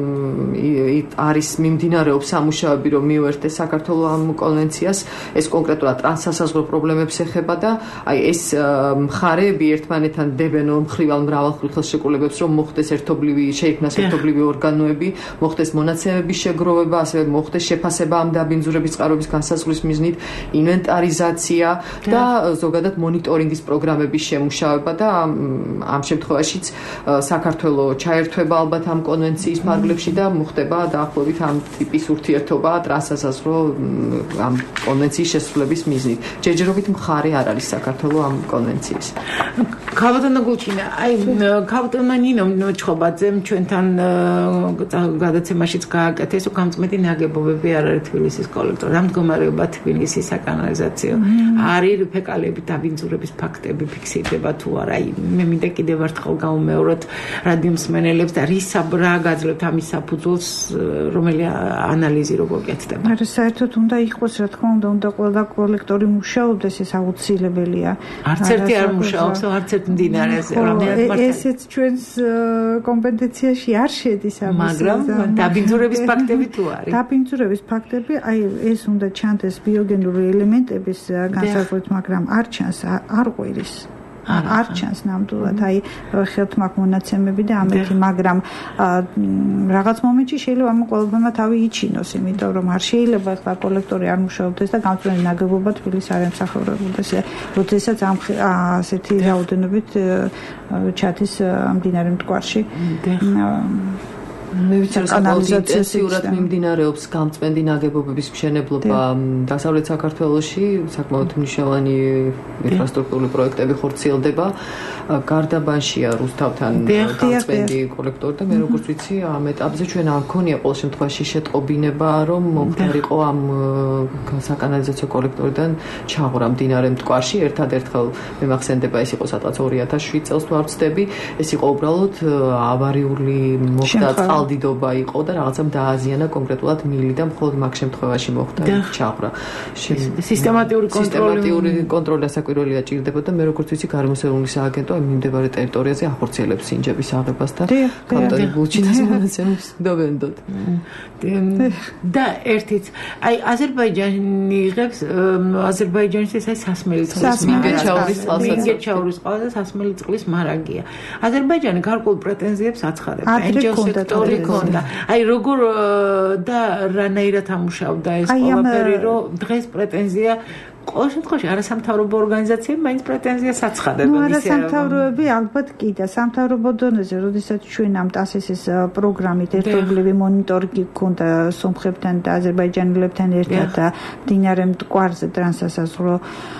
არის მიმდინარეობს სამუშაოები, რომ მიუერთდეს საქართველო ამ კონვენციას. ეს კონკრეტულად ტრანსსასაზღვრო პრობლემებს ეხება და აი ეს მხარეები ერთმანეთთან დებენ მხრივალ მრავალხრივ ხელშეკრულებებს, რომ მოხდეს ერთობლივი, შეიქმნას ერთობლივი ორგანოები, მოხდეს მონაცემების შეგროვება, ასევე მოხდეს შეფასება ამ დაბინძურების წყაროების განსაზღვრის მიზნით, ინვენტარიზაცია და ზოგადად მონიტორინგის პროგრამების შემუშავება და ამ შემთხვევაშიც საქართველო ჩაერთვება ალბათ ამ კონვენციის ფარგლებში და მოხდება დაახლოებით ამ ტიპის ურთიერთობა ტრანსსასაზღვრო ამ კონვენციის შესრულების მიზნით. ჯერჯერობით მხარე არ არის საქართველო ამ კონვენციის. ქალბატონო გულჩინა, აი ქალბატონმა ნინომ ჩხობაძემ ჩვენთან გადაცემაშიც გააკეთეს, რომ გამწმეტი ნაგებობები არ არის თბილისის კოლექტორი. ამ მდგომარეობა თბილისის საკანალიზაციო არის ფეკალების დაბინძურების ფაქტები ფიქსირდება თუ არა. აი მე მინდა კიდევ ერთხელ გავუმეოროთ რადიო მსმენელებს და რის რა გაძლევთ ამის საფუძველს, რომელი ანალიზი როგორ გეცდება. არა, საერთოდ უნდა იყოს, რა თქმა უნდა, უნდა ყველა კოლექტორი მუშაობდეს, ეს აუცილებელია. არც ერთი არ მუშაობს, არც ერთ მდინარეზე, რამდენად მართალია. ესეც ჩვენს კომპეტენციაში არ შედის ამის. მაგრამ დაბინძურების ფაქტები თუ არის? დაბინძურების ფაქტები, აი ეს უნდა ჩანდეს ბიოგენური ელემენტების განსაზღვრით, მაგრამ არ ჩანს, არ ყვირის. არ ჩანს ნამდვილად, აი ხელთ მაქვს მონაცემები და ამეთი, მაგრამ რაღაც მომენტში შეიძლება ამ ყველაფერმა თავი იჩინოს, იმიტომ რომ არ შეიძლება ახლა კოლექტორი არ მუშაობდეს და გამწვანე ნაგებობა თბილისს არ ემსახურებოდეს, როდესაც ამ ასეთი რაოდენობით ჩადის მდინარე მტკვარში. მე ვიცი, რომ ინტენსიურად მიმდინარეობს გამწმენდი ნაგებობების მშენებლობა დასავლეთ საქართველოში, საკმაოდ მნიშვნელოვანი ინფრასტრუქტურული პროექტები ხორციელდება. გარდაბანშია რუსთავთან გამწმენდი კოლექტორი და მე როგორც ვიცი, ამ ეტაპზე ჩვენ არ მქონია ყოველ შემთხვევაში შეტყობინება, რომ მომხდარიყო ამ საკანალიზაციო კოლექტორიდან ჩაღვრა მდინარე მტკვარში. ერთადერთხელ მე მახსენდება, ეს იყო სადღაც ორი ათას შვიდ წელს თუ არ ვცდები, ეს იყო უბრალოდ ავარიული მოხდა დიდობა იყო და რაღაცამ დააზიანა კონკრეტულად მილი და მხოლოდ მაგ შემთხვევაში მოხდა ჩაღვრა. სისტემატიური კონტროლი კონტროლი ასაკვირველია ჭირდებოდა. მე როგორც ვიცი, გარემოსეულობის სააგენტო ამ მიმდებარე ტერიტორიაზე ახორციელებს სინჯების აღებას და კანტონი გულჩინას მონაცემებს დოვენდოთ. და ერთიც, აი აზერბაიჯანი იღებს აზერბაიჯანის ეს სასმელი წყლის მინგეჩაურის წყალსა და სასმელი წყლის მარაგია. აზერბაიჯანი გარკვეულ პრეტენზიებს აცხადებს. ენჯეოსექტორი ქონდა. აი როგორ და რანაირად ამუშავდა ეს ყველაფერი, რომ დღეს პრეტენზია ყოველ შემთხვევაში არასამთავრობო ორგანიზაციები მაინც პრეტენზიას აცხადებენ. ნუ არასამთავროები ალბათ კი და სამთავრობო დონეზე, როდესაც ჩვენ ამ ტასისის პროგრამით ერთობლივი მონიტორინგი გქონდა სომხებთან და აზერბაიჯანელებთან ერთად და მდინარე მტკვარზე ტრანსსასაზღვრო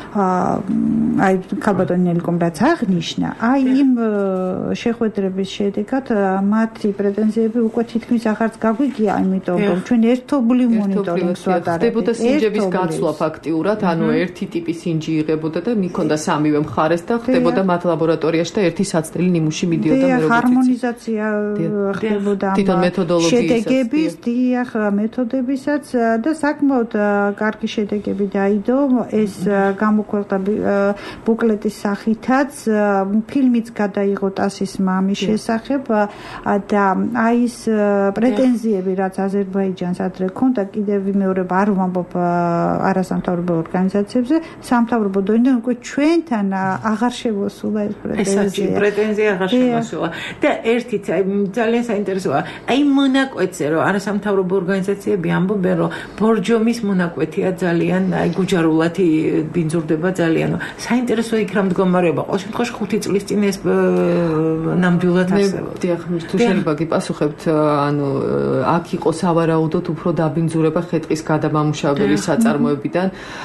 აი ქალბატონელიკომ რაც აღნიშნა, აი იმ შეხვედრების შედეგად მათი პრეტენზიები უკვე თითქმის აღარც გაგვიგია, იმიტომ რომ ჩვენ ერთობლივ მონიტორინგს ვატარებთ. ხდებოდა სინჯების გაცვლა ფაქტიურად, ანუ ერთი ტიპის სინჯი იღებოდა და მიქონდა სამივე მხარეს და ხდებოდა მათ ლაბორატორიაში და ერთი საცდელი ნიმუში მიდიოდა მე როგორც ჰარმონიზაცია ხდებოდა თვითონ მეთოდოლოგიის შედეგების, დიახ, მეთოდებისაც და საკმაოდ კარგი შედეგები დაიდო. ეს გამოქვეყნდა ბუკლეტის სახითაც, ფილმიც გადაიღო ტასის მამის შესახებ და აი ეს პრეტენზიები, რაც აზერბაიჯანს ადრე ჰქონდა, კიდევ ვიმეორებ, არ ვამბობ არასამთავრობო ორგანიზაციებზე, სამთავრობო დონიდან უკვე ჩვენთან აღარ შემოსულა ეს პრეტენზია. ეს პრეტენზია აღარ შემოსულა. და ერთიც აი ძალიან საინტერესოა. აი მონაკვეთზე რომ არასამთავრობო ორგანიზაციები ამბობენ, რომ ბორჯომის მონაკვეთია ძალიან აი გუჯარულათი ბინძურდება ძალიან. საინტერესოა იქ რა მდგომარეობა. ყოველ შემთხვევაში ხუთი წლის წინ ეს ნამდვილად არსებობდა. დიახ, თუ შეიძლება გიპასუხებთ, ანუ აქ იყო სავარაუდოდ უფრო დაბინძურება ხე-ტყის გადამამუშავებელი საწარმოებიდან.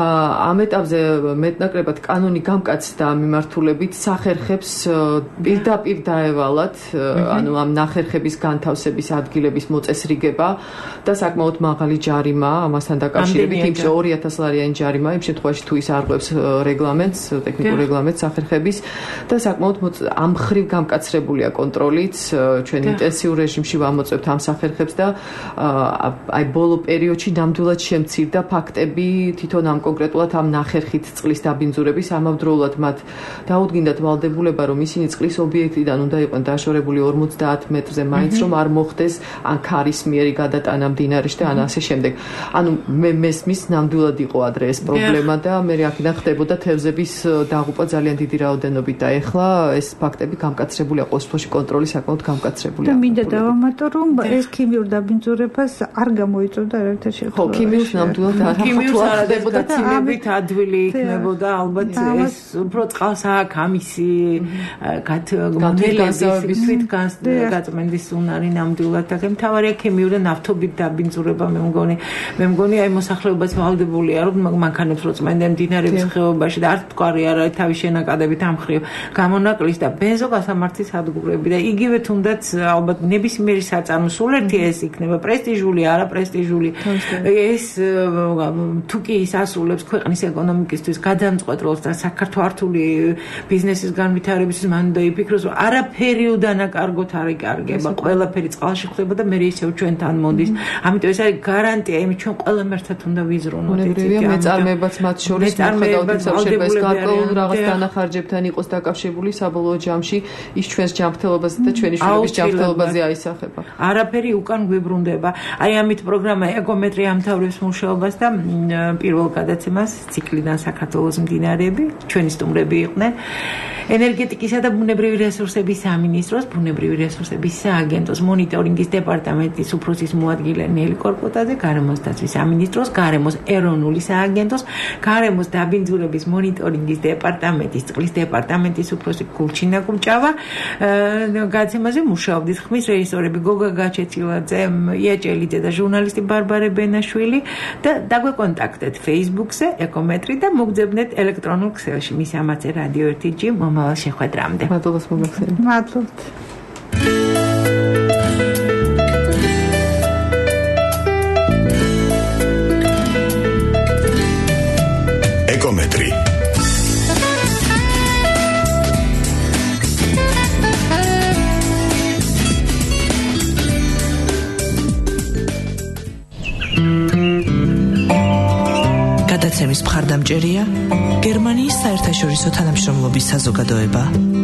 ამ ეტაპზე მეტნაკლებად კანონი გამკაცდა მიმართულებით სახერხებს პირდაპირ დაევალათ, ანუ ამ ნახერხების განთავსების ადგილების მოწესრიგება და საკმაოდ მაღალი ჯარიმა ამასთან დაკავშირებით, იმ ორი ათას ლარიანი ჯარიმა, იმ შემთხვევაში თუ ის არღვევს რეგლამენტს, ტექნიკურ რეგლამენტს სახერხების და საკმაოდ ამ ხრივ გამკაცრებულია კონტროლიც, ჩვენ ინტენსიურ რეჟიმში ვამოწევთ ამ სახერხებს და აი ბოლო პერიოდში ნამდვილად შემცირდა ფაქტები თვითონ ამ კონკრეტულად ამ ნახერხით წყლის დაბინძურების, ამავდროულად მათ დაუდგინდათ ვალდებულება, რომ ისინი წყლის ობიექტიდან უნდა იყვნენ დაშორებული ორმოცდაათ მეტრზე, მაინც რომ არ მოხდეს ან ქარისმიერი გადატანა მდინარეში და ან ასე შემდეგ. ანუ მე მესმის ნამდვილად იყო ადრე ეს პრობლემა და მე აქედან ხდებოდა თევზების დაღუპვა ძალიან დიდი რაოდენობით და ეხლა ეს ფაქტები გამკაცრებულია, ყოველ შემთხვევაში კონტროლი საკმაოდ გამკაცრებულია. და მინდა დავამატო, რომ ეს ქიმიურ დაბინძურებას არ გამოიწვევდა არაერთი შეხვედრა. ხო, ქიმიურს ნამდვილად არ ხდებოდა ცილებით ადვილი იქნებოდა, ალბათ ეს უფრო წყალს აქ ამისი გათვალისწინების თვითგაწმენდის უნარი ნამდვილად აქ მთავარია ქიმიური და ნავთობით დაბინძურება მე მგონი მე მგონი აი მოსახლეობაც ვალდებულია რომ მანქანებს რო წმენდნენ მდინარეების ხეობაში და არ თქვარი არა თავის შენაკადებით ამ ხრივ გამონაკლის და ბენზოგასამართის სადგურები და იგივე თუნდაც ალბათ ნებისმიერი საწარმო სულ ერთი ეს იქნება პრესტიჟული არა პრესტიჟული ეს თუ კი ის ასრულებს ქვეყნის ეკონომიკისთვის გადამწყვეტ როლს და საქართველოსი ბიზნესის განვითარებისთვის მან უნდა იფიქროს რომ არაფერი უდანაკარგოთ არ იკარგება ყველაფერი წყალში ხდება და მე ისევ ჩვენთან მოდის ამიტომ ეს არის გარანტია იმით ჩვენ ყველა ერთად უნდა ვიზრუნოთ იცით მეწარმეებაც მათ შორის მოხდავთ სამშობლოს ეს გარკვეულ რაღაც დანახარჯებთან იყოს დაკავშირებული საბოლოო ჯამში ის ჩვენს ჯანმრთელობაზე და ჩვენი შვილების ჯანმრთელობაზე აისახება არაფერი უკან გვიბრუნდება აი ამით პროგრამა ეკომეტრი ამთავრებს მუშაობას და პირველ გადაცემას ციკლიდან საქართველოს მდინარეები ჩვენი სტუმრები იყვნენ ენერგეტიკისა და ბუნებრივი რესურსების სამინისტროს ბუნებრივი რესურსების სააგენტოს მონიტორინგის დეპარტამენტის უფროსის მოადგილე ნელი კორპოტაძე გარემოს დაცვის სამინისტროს გარემოს ეროვნული სააგენტოს გარემოს დაბინძურების მონიტორინგის დეპარტამენტის წყლის დეპარტამენტის უფროსი გულჩინა კუჭავა გადაცემაზე მუშაობდით ხმის რეჟისორები გოგა გაჩეცილაძე იაჭელიძე და ჟურნალისტი ბარბარე ბენაშვილი და დაგვეკონტაქტეთ Facebook-ზე ეკომეტრი და მოგძებნეთ ელექტრონულ ქსელში მის ამაცე რადიო ერთი ჯი მომავალ შეხვედრამდე. მადლობას მოგახსენებთ. მადლობთ. ეკომეტრი გადაცემის მხარდამჭერია გერმანიის საერთაშორისო თანამშრომლობის საზოგადოება.